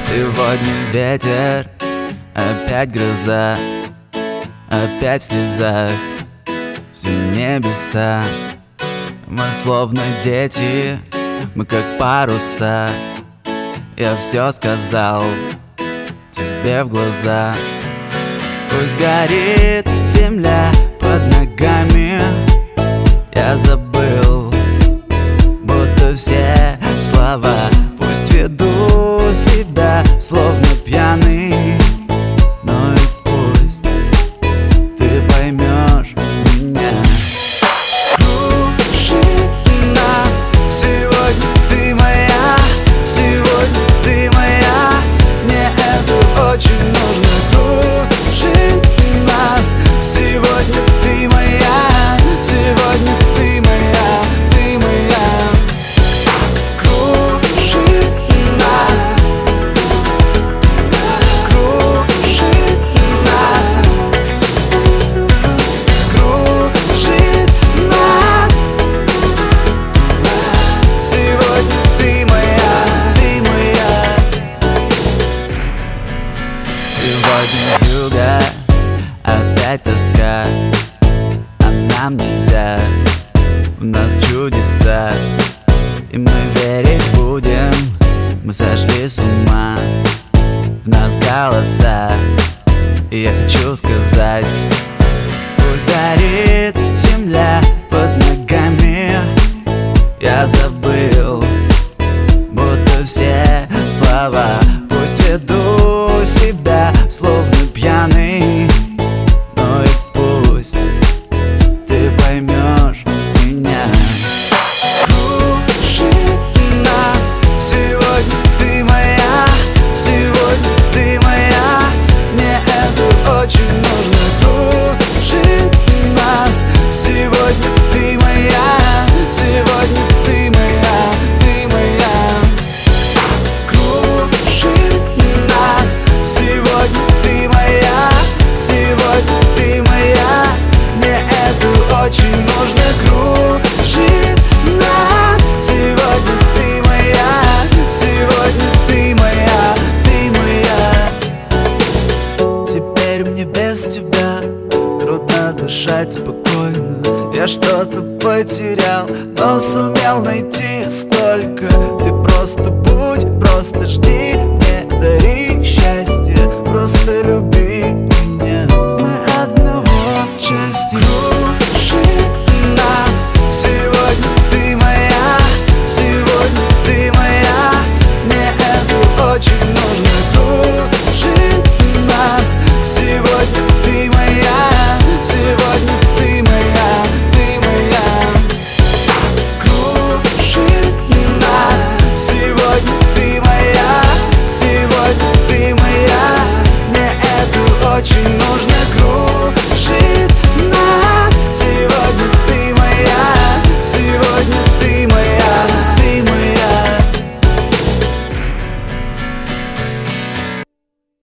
Сегодня ветер, опять гроза, опять в слезах все небеса. Мы словно дети, мы как паруса. Я все сказал тебе в глаза. Пусть горит земля под ногами. Я забыл, будто все слова. Пусть веду себя, словно пьяный. Но и пусть ты поймешь меня. Кружит нас сегодня ты моя, сегодня ты моя. Мне это очень нужно. Кружит нас сегодня ты моя, сегодня ты моя, ты моя. Кружит нас, кружит нас, кружит нас. Сегодня ты моя, ты моя. Сегодня юга, опять тоска, а нам нельзя, у нас чудеса. И мы верить будем, мы сошли с ума. В нас голоса, и я хочу сказать: пусть горит земля под ногами. Я забыл, будто все слова. Пусть веду себя, словно пьяный. Но и пусть ты поймешь меня. Кружит нас сегодня ты моя, сегодня ты моя. Мне это очень нужно. Кружит нас сегодня ты моя, сегодня ты моя, ты моя. Кружит нас сегодня ты моя, сегодня ты моя. Мне это очень нужно. Кружит нас сегодня ты моя, сегодня ты моя, ты моя. Теперь мне без тебя трудно дышать спокойно. Я что-то потерял, но сумел найти столько. Ты просто будь, просто жди.